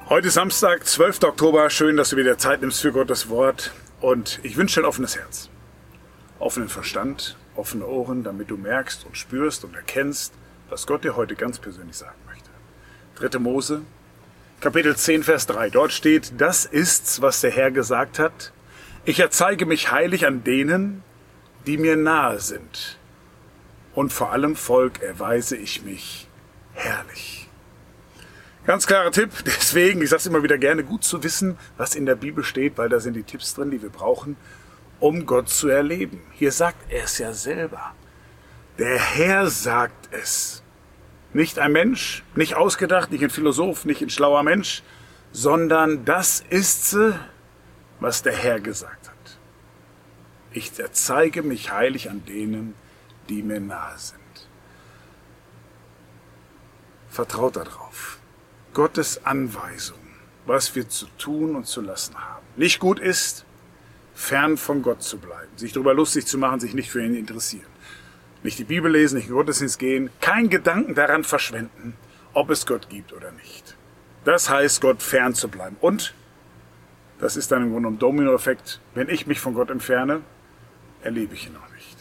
Heute ist Samstag, 12. Oktober. Schön, dass du wieder Zeit nimmst für Gottes Wort. Und ich wünsche dir ein offenes Herz, offenen Verstand, offene Ohren, damit du merkst und spürst und erkennst, was Gott dir heute ganz persönlich sagen möchte. 3. Mose, Kapitel 10, Vers 3. Dort steht, das ist's, was der Herr gesagt hat. Ich erzeige mich heilig an denen, die mir nahe sind. Und vor allem Volk erweise ich mich herrlich. Ganz klarer Tipp, deswegen, ich sage es immer wieder gerne, gut zu wissen, was in der Bibel steht, weil da sind die Tipps drin, die wir brauchen, um Gott zu erleben. Hier sagt er es ja selber. Der Herr sagt es. Nicht ein Mensch, nicht ausgedacht, nicht ein Philosoph, nicht ein schlauer Mensch, sondern das ist es, was der Herr gesagt hat. Ich erzeige mich heilig an denen, die mir nahe sind. Vertraut darauf. Gottes Anweisung, was wir zu tun und zu lassen haben. Nicht gut ist, fern von Gott zu bleiben, sich darüber lustig zu machen, sich nicht für ihn interessieren. Nicht die Bibel lesen, nicht in den Gottesdienst gehen, kein Gedanken daran verschwenden, ob es Gott gibt oder nicht. Das heißt, Gott fern zu bleiben. Und, das ist dann im Grunde ein Dominoeffekt, wenn ich mich von Gott entferne, erlebe ich ihn auch nicht.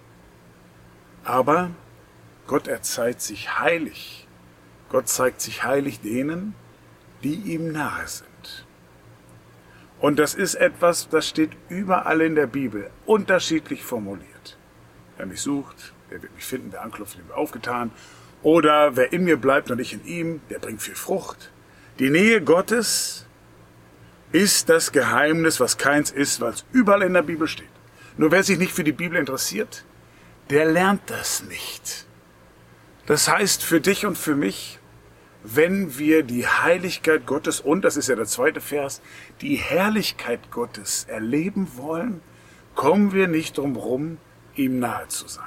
Aber Gott erzeigt sich heilig. Gott zeigt sich heilig denen, die ihm nahe sind. Und das ist etwas, das steht überall in der Bibel, unterschiedlich formuliert. Wer mich sucht, der wird mich finden, wer anklopft, dem wird aufgetan. Oder wer in mir bleibt und ich in ihm, der bringt viel Frucht. Die Nähe Gottes ist das Geheimnis, was keins ist, weil es überall in der Bibel steht. Nur wer sich nicht für die Bibel interessiert, der lernt das nicht. Das heißt für dich und für mich, wenn wir die Heiligkeit Gottes und, das ist ja der zweite Vers, die Herrlichkeit Gottes erleben wollen, kommen wir nicht drum rum, ihm nahe zu sein.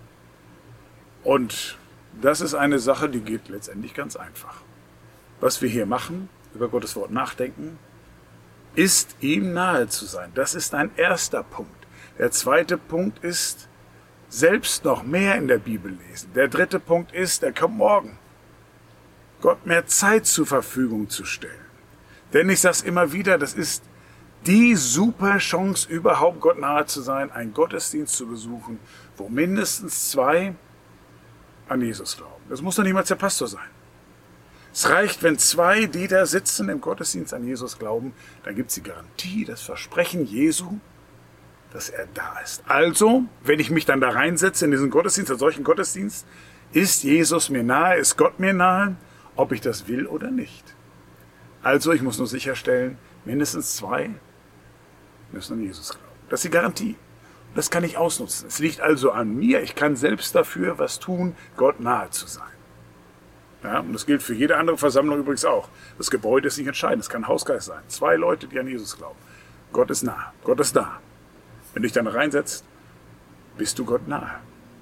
Und das ist eine Sache, die geht letztendlich ganz einfach. Was wir hier machen, über Gottes Wort nachdenken, ist ihm nahe zu sein. Das ist ein erster Punkt. Der zweite Punkt ist, selbst noch mehr in der Bibel lesen. Der dritte Punkt ist, der kommt morgen. Gott mehr Zeit zur Verfügung zu stellen. Denn ich sage es immer wieder, das ist die super Chance überhaupt, Gott nahe zu sein, einen Gottesdienst zu besuchen, wo mindestens 2 an Jesus glauben. Das muss doch niemals der Pastor sein. Es reicht, wenn 2, die da sitzen im Gottesdienst an Jesus glauben, dann gibt es die Garantie, das Versprechen Jesu, dass er da ist. Also, wenn ich mich dann da reinsetze in diesen Gottesdienst, einen solchen Gottesdienst, ist Jesus mir nahe, ist Gott mir nahe, ob ich das will oder nicht. Also, ich muss nur sicherstellen, mindestens 2 müssen an Jesus glauben. Das ist die Garantie. Das kann ich ausnutzen. Es liegt also an mir. Ich kann selbst dafür was tun, Gott nahe zu sein. Ja, und das gilt für jede andere Versammlung übrigens auch. Das Gebäude ist nicht entscheidend. Es kann ein Hausgeist sein. 2 Leute, die an Jesus glauben. Gott ist nah. Gott ist da. Wenn du dich dann reinsetzt, bist du Gott nahe.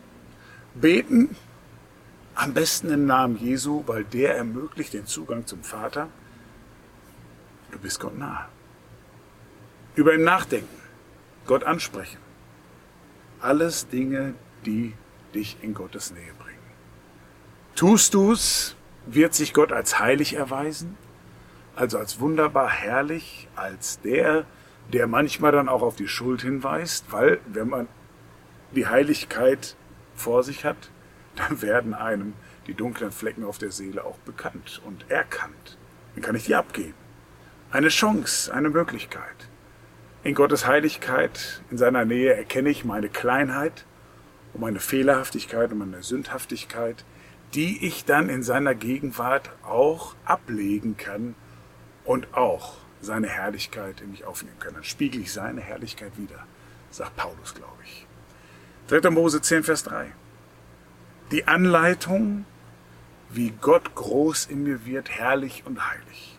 Beten am besten im Namen Jesu, weil der ermöglicht den Zugang zum Vater. Du bist Gott nahe. Über ihn nachdenken, Gott ansprechen. Alles Dinge, die dich in Gottes Nähe bringen. Tust du's, wird sich Gott als heilig erweisen, also als wunderbar herrlich, als der manchmal dann auch auf die Schuld hinweist, weil wenn man die Heiligkeit vor sich hat, dann werden einem die dunklen Flecken auf der Seele auch bekannt und erkannt. Dann kann ich die abgeben. Eine Chance, eine Möglichkeit. In Gottes Heiligkeit, in seiner Nähe erkenne ich meine Kleinheit und meine Fehlerhaftigkeit und meine Sündhaftigkeit, die ich dann in seiner Gegenwart auch ablegen kann und auch seine Herrlichkeit in mich aufnehmen kann. Dann spiegel ich seine Herrlichkeit wieder, sagt Paulus, glaube ich. 3. Mose 10, Vers 3. Die Anleitung, wie Gott groß in mir wird, herrlich und heilig.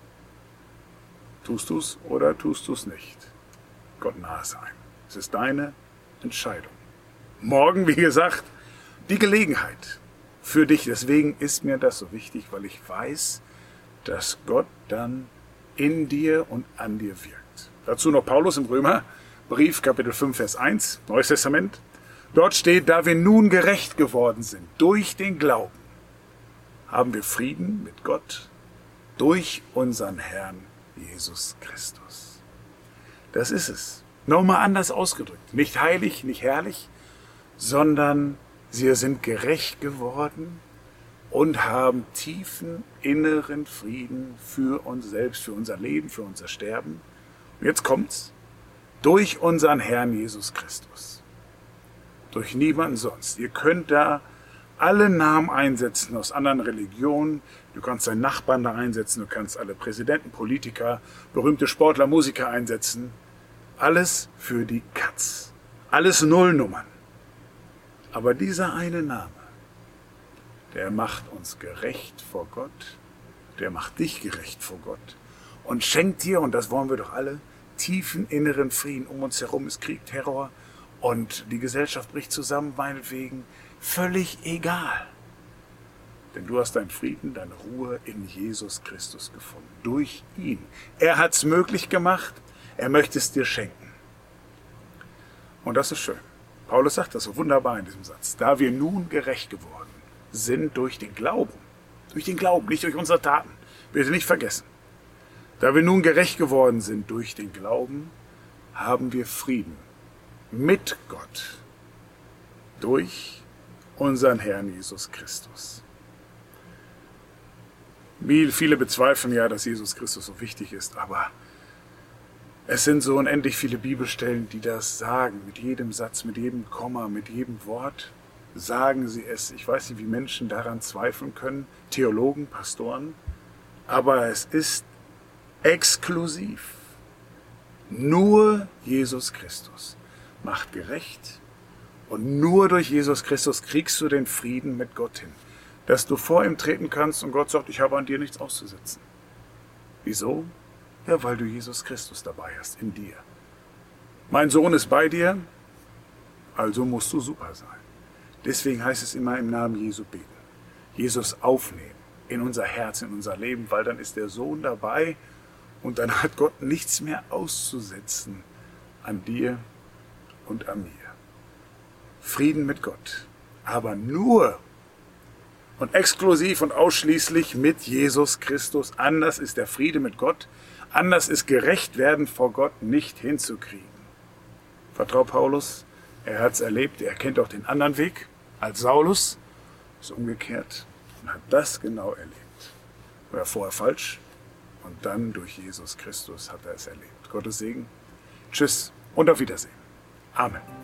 Tust du's oder tust du's nicht? Gott nahe sein. Es ist deine Entscheidung. Morgen, wie gesagt, die Gelegenheit für dich. Deswegen ist mir das so wichtig, weil ich weiß, dass Gott dann in dir und an dir wirkt. Dazu noch Paulus im Römerbrief, Kapitel 5, Vers 1, Neues Testament. Dort steht, da wir nun gerecht geworden sind durch den Glauben, haben wir Frieden mit Gott durch unseren Herrn Jesus Christus. Das ist es. Nochmal anders ausgedrückt. Nicht heilig, nicht herrlich, sondern sie sind gerecht geworden und haben tiefen inneren Frieden für uns selbst, für unser Leben, für unser Sterben. Und jetzt kommt's. Durch unseren Herrn Jesus Christus. Durch niemanden sonst. Ihr könnt da alle Namen einsetzen aus anderen Religionen. Du kannst deinen Nachbarn da einsetzen, du kannst alle Präsidenten, Politiker, berühmte Sportler, Musiker einsetzen. Alles für die Katz. Alles Nullnummern. Aber dieser eine Name, der macht uns gerecht vor Gott, der macht dich gerecht vor Gott und schenkt dir, und das wollen wir doch alle, tiefen inneren Frieden. Um uns herum ist Krieg, Terror und die Gesellschaft bricht zusammen, meinetwegen. Völlig egal. Denn du hast deinen Frieden, deine Ruhe in Jesus Christus gefunden. Durch ihn. Er hat es möglich gemacht. Er möchte es dir schenken. Und das ist schön. Paulus sagt das so wunderbar in diesem Satz. Da wir nun gerecht geworden sind durch den Glauben, nicht durch unsere Taten, bitte nicht vergessen. Da wir nun gerecht geworden sind durch den Glauben, haben wir Frieden mit Gott durch unseren Herrn Jesus Christus. Viele bezweifeln ja, dass Jesus Christus so wichtig ist, aber es sind so unendlich viele Bibelstellen, die das sagen. Mit jedem Satz, mit jedem Komma, mit jedem Wort sagen sie es. Ich weiß nicht, wie Menschen daran zweifeln können, Theologen, Pastoren, aber es ist exklusiv. Nur Jesus Christus macht gerecht und nur durch Jesus Christus kriegst du den Frieden mit Gott hin, dass du vor ihm treten kannst und Gott sagt, ich habe an dir nichts auszusetzen. Wieso? Ja, weil du Jesus Christus dabei hast, in dir. Mein Sohn ist bei dir, also musst du super sein. Deswegen heißt es immer im Namen Jesu beten. Jesus aufnehmen in unser Herz, in unser Leben, weil dann ist der Sohn dabei und dann hat Gott nichts mehr auszusetzen an dir und an mir. Frieden mit Gott, aber nur und exklusiv und ausschließlich mit Jesus Christus. Anders ist der Friede mit Gott, anders ist gerecht werden vor Gott nicht hinzukriegen. Vertrau Paulus, er hat es erlebt, er kennt auch den anderen Weg als Saulus, ist umgekehrt und hat das genau erlebt. War vorher falsch und dann durch Jesus Christus hat er es erlebt. Gottes Segen, tschüss und auf Wiedersehen. Amen.